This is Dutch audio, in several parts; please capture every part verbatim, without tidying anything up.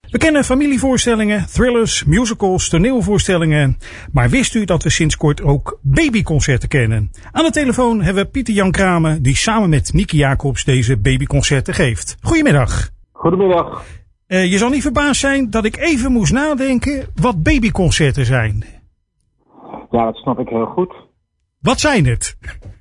We kennen familievoorstellingen, thrillers, musicals, toneelvoorstellingen. Maar wist u dat we sinds kort ook babyconcerten kennen? Aan de telefoon hebben we Pieter Jan Kramer, die samen met Nicky Jacobs deze babyconcerten geeft. Goedemiddag. Goedemiddag. Uh, je zal niet verbaasd zijn dat ik even moest nadenken wat babyconcerten zijn. Ja, dat snap ik heel goed. Wat zijn het?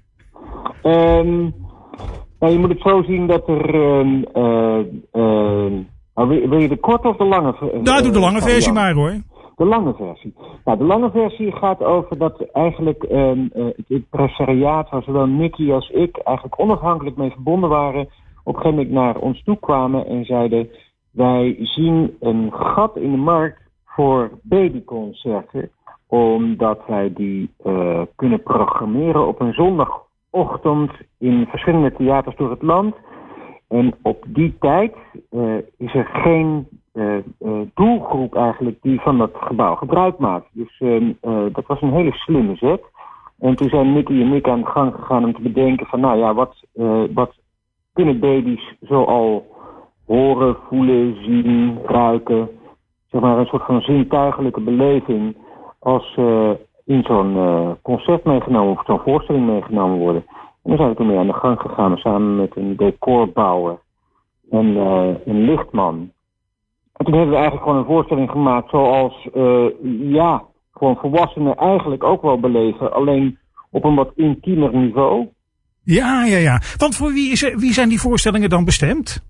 Um, nou, je moet het zo zien dat er... Um, uh, uh, wil je de korte of de lange versie? Daar doe de lange versie maar hoor. De lange versie. Nou, de lange versie gaat over dat eigenlijk um, uh, het impresariaat, waar zowel Nicky als ik eigenlijk onafhankelijk mee verbonden waren, op een gegeven moment naar ons toe kwamen en zeiden: wij zien een gat in de markt voor babyconcerten, omdat wij die uh, kunnen programmeren op een zondagochtend in verschillende theaters door het land. En op die tijd uh, is er geen uh, uh, doelgroep eigenlijk die van dat gebouw gebruik maakt. Dus uh, uh, dat was een hele slimme zet. En toen zijn Nicky en ik aan de gang gegaan om te bedenken van, nou ja, wat, uh, wat kunnen baby's zoal horen, voelen, zien, ruiken. Zeg maar een soort van zintuigelijke beleving als uh, in zo'n uh, concert meegenomen of zo'n voorstelling meegenomen worden. En dan zijn we toen mee aan de gang gegaan samen met een decorbouwer en uh, een lichtman. En toen hebben we eigenlijk gewoon een voorstelling gemaakt zoals, uh, ja, gewoon volwassenen eigenlijk ook wel beleven, alleen op een wat intiemer niveau. Ja, ja, ja. Want voor wie, is er, wie zijn die voorstellingen dan bestemd?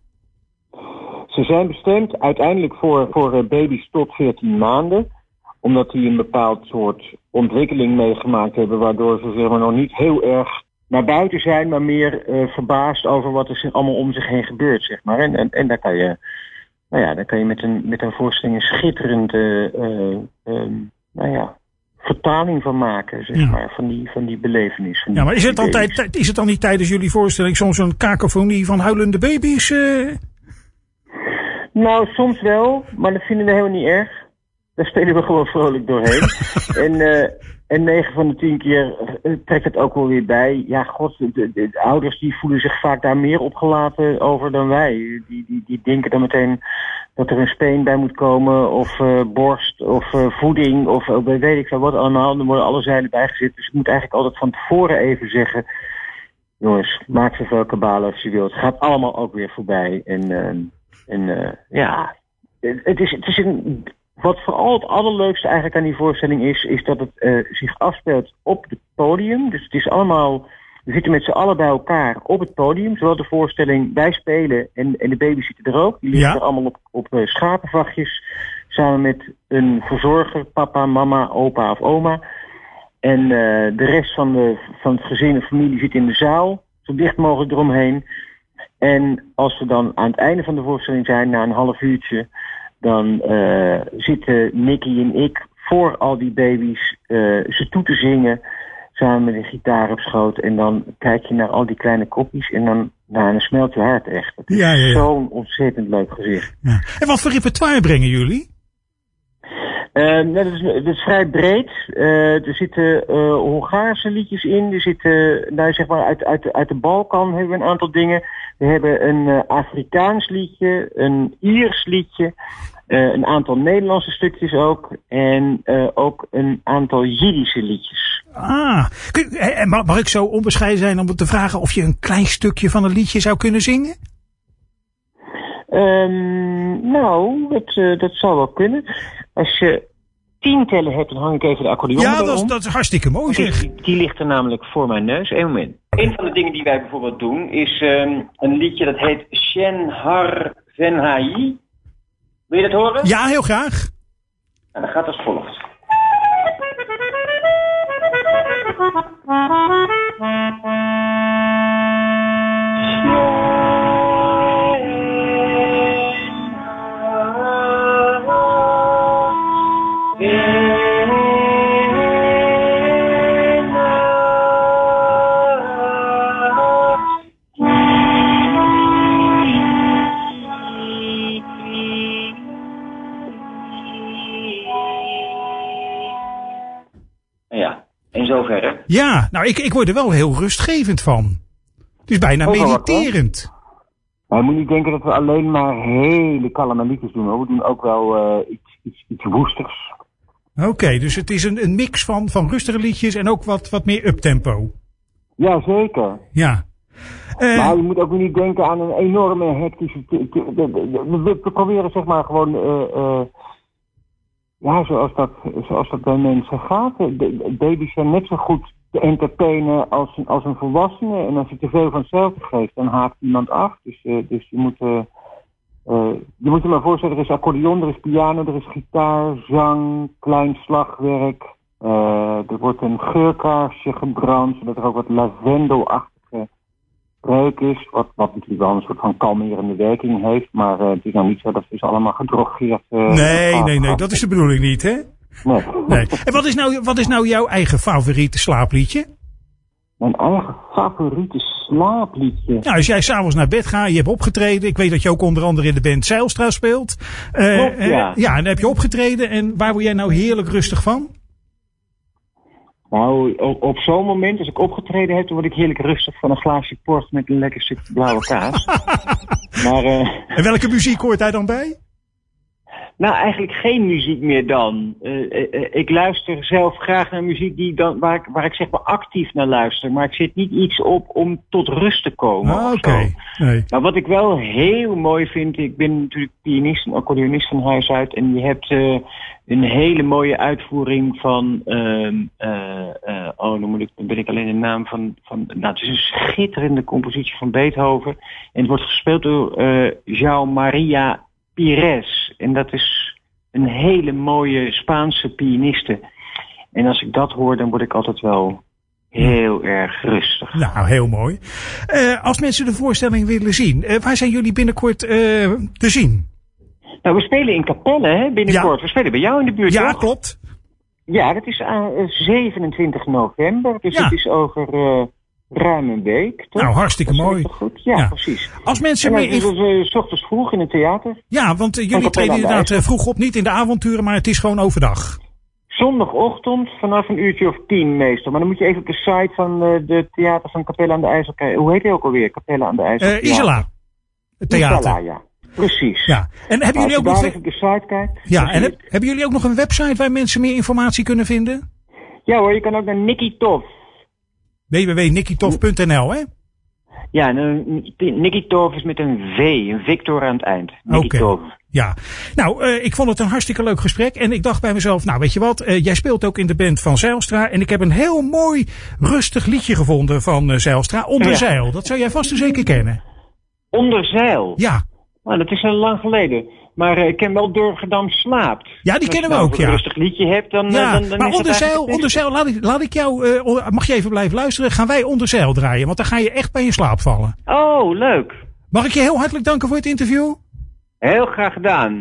Ze zijn bestemd uiteindelijk voor, voor uh, baby's tot veertien maanden. Omdat die een bepaald soort ontwikkeling meegemaakt hebben, waardoor ze zeg maar nog niet heel erg naar buiten zijn, maar meer uh, verbaasd over wat er allemaal om zich heen gebeurt, zeg maar. En, en, en daar kan je, nou ja, daar kan je met een, met een voorstelling een schitterende, uh, um, nou ja, vertaling van maken, zeg ja. maar, van die, van die belevenis. Van ja, maar is het, dan tijd, tijd, is het dan niet tijdens jullie voorstelling soms een kakofonie van huilende baby's? Uh... Nou, soms wel, maar dat vinden we helemaal niet erg. Daar spelen we gewoon vrolijk doorheen. en, uh, en negen van de tien keer uh, trekt het ook wel weer bij. Ja, god, de, de, de ouders die voelen zich vaak daar meer opgelaten over dan wij. Die, die, die denken dan meteen dat er een speen bij moet komen, of uh, borst, of uh, voeding, of uh, weet ik veel wat allemaal. Dan worden alle zeilen bijgezet. Dus je moet eigenlijk altijd van tevoren even zeggen: jongens, maak zoveel kabalen als je wilt. Het gaat allemaal ook weer voorbij. En, uh, en uh, ja, het is, het is een... Wat vooral het allerleukste eigenlijk aan die voorstelling is, is dat het uh, zich afspeelt op het podium. Dus het is allemaal, we zitten met z'n allen bij elkaar op het podium. Zowel de voorstelling, wij spelen en, en de baby's zitten er ook. Die liggen ja. er allemaal op, op uh, schapenvachtjes. Samen met een verzorger, papa, mama, opa of oma. En uh, de rest van, de, van het gezin en familie zit in de zaal. Zo dicht mogelijk eromheen. En als we dan aan het einde van de voorstelling zijn, na een half uurtje, dan uh, zitten Nicky en ik voor al die baby's uh, ze toe te zingen, samen met een gitaar op schoot. En dan kijk je naar al die kleine kopjes en dan, nou, dan smelt je hart echt. Het is ja, ja, ja. zo'n ontzettend leuk gezicht. Ja. En wat voor repertoire brengen jullie? Uh, nou, dat, is, dat is vrij breed. Uh, er zitten uh, Hongaarse liedjes in. Er zitten, nou, zeg maar, uit, uit, uit de Balkan hebben we een aantal dingen. We hebben een uh, Afrikaans liedje, een Iers liedje, uh, een aantal Nederlandse stukjes ook. En uh, ook een aantal Jiddische liedjes. Ah, en mag ik zo onbescheiden zijn om te vragen of je een klein stukje van een liedje zou kunnen zingen? Um, nou, dat, uh, dat zou wel kunnen. Als je tien tellen hebt, dan hang ik even de accordeon Ja, dat is, dat is hartstikke mooi zeg. Die, die ligt er namelijk voor mijn neus. Eén moment. Een van de dingen die wij bijvoorbeeld doen is um, een liedje dat heet Shen Har Venhai. Wil je dat horen? Ja, heel graag. En dat gaat als volgt. Ja, nou, ik, ik word er wel heel rustgevend van. Het is bijna oh, mediterend. Maar je moet niet denken dat we alleen maar hele kalme liedjes doen, hoor. We doen ook wel uh, iets, iets, iets woesters. Oké, okay, dus het is een, een mix van, van rustige liedjes en ook wat, wat meer uptempo. Ja, zeker. Ja. Uh, maar je moet ook niet denken aan een enorme hectische... We proberen zeg maar gewoon... Uh, uh, ja, zoals dat, zoals dat bij mensen gaat. De baby's zijn net zo goed te entertainen als een, als een volwassene. En als je te veel van hetzelfde geeft, dan haakt iemand af. Dus, uh, dus je moet... Uh, uh, je moet je maar voorstellen, er is accordeon, er is piano, er is gitaar, zang, klein slagwerk. Uh, er wordt een geurkaarsje gebrand, zodat er ook wat lavendelachtige reuk is. Wat, wat natuurlijk wel een soort van kalmerende werking heeft. Maar uh, het is nou niet zo dat het dus allemaal gedrogeerd uh, Nee, gaat, nee, nee, dat is de bedoeling niet, hè? Nee. nee. En wat is, nou, wat is nou jouw eigen favoriete slaapliedje? Mijn eigen favoriete slaapliedje? Nou, als jij s'avonds naar bed gaat, je hebt opgetreden. Ik weet dat je ook onder andere in de band Zijlstra speelt. Uh, Klopt, ja. Uh, ja, en dan heb je opgetreden. En waar word jij nou heerlijk rustig van? Nou, op, op zo'n moment, als ik opgetreden heb, dan word ik heerlijk rustig van een glaasje port met een lekker stukje blauwe kaas. maar, uh, en welke muziek hoort daar dan bij? Nou, eigenlijk geen muziek meer dan. Uh, uh, uh, ik luister zelf graag naar muziek die dan, waar, ik, waar ik zeg maar actief naar luister. Maar ik zet niet iets op om tot rust te komen. Ah, Oké. Okay. Nee. Maar wat ik wel heel mooi vind, ik ben natuurlijk pianist en accordeonist van huis uit. En je hebt uh, een hele mooie uitvoering van, uh, uh, uh, oh, dan, moet ik, dan ben ik alleen de naam van, van, nou, het is een schitterende compositie van Beethoven. En het wordt gespeeld door uh, João Maria Pires. En dat is een hele mooie Spaanse pianiste. En als ik dat hoor, dan word ik altijd wel heel erg rustig. Nou, heel mooi. Uh, als mensen de voorstelling willen zien, uh, waar zijn jullie binnenkort uh, te zien? Nou, we spelen in Capelle, hè, binnenkort. Ja. We spelen bij jou in de buurt, Ja, toch? klopt. Ja, dat is aan uh, zevenentwintig november. Dus ja. Het is over... Uh, ruim een week, toch? Nou, hartstikke mooi. Goed. Ja, ja, precies. Als mensen en meer... Dus, uh, 's ochtends vroeg in het theater. Ja, want uh, jullie treden inderdaad uh, vroeg op, niet in de avonturen, maar het is gewoon overdag. Zondagochtend vanaf een uurtje of tien meestal. Maar dan moet je even op de site van uh, de theater van Capelle aan de IJssel kijken. Hoe heet die ook alweer? Capelle aan de IJssel. Uh, Isela. Het theater. Isela, ja. Precies. Ja. En hebben nou, jullie ook nog... nog... even op de site kijkt. Ja, en heb, hebben jullie ook nog een website waar mensen meer informatie kunnen vinden? Ja hoor, je kan ook naar Nicky Tof. w w w punt nicky tof punt n l, hè? Ja, Nicky Tof is met een V, een Victor aan het eind. Nicky okay. Tof. Ja, nou, uh, ik vond het een hartstikke leuk gesprek. En ik dacht bij mezelf, nou weet je wat, uh, jij speelt ook in de band van Zijlstra. En ik heb een heel mooi, rustig liedje gevonden van uh, Zijlstra, Onder ja. Zeil. Dat zou jij vast en zeker kennen. Onder Zeil? Ja. Nou, dat is al lang geleden. Maar uh, ik ken wel Durgedam slaapt. Ja, die kennen we ook, ja. Als je nou een rustig liedje hebt, dan... Ja, dan, dan maar is Onder Zeil, onder zeil laat, ik, laat ik jou... Uh, mag je even blijven luisteren? Gaan wij Onder Zeil draaien, want dan ga je echt bij je slaap vallen. Oh, leuk. Mag ik je heel hartelijk danken voor het interview? Heel graag gedaan.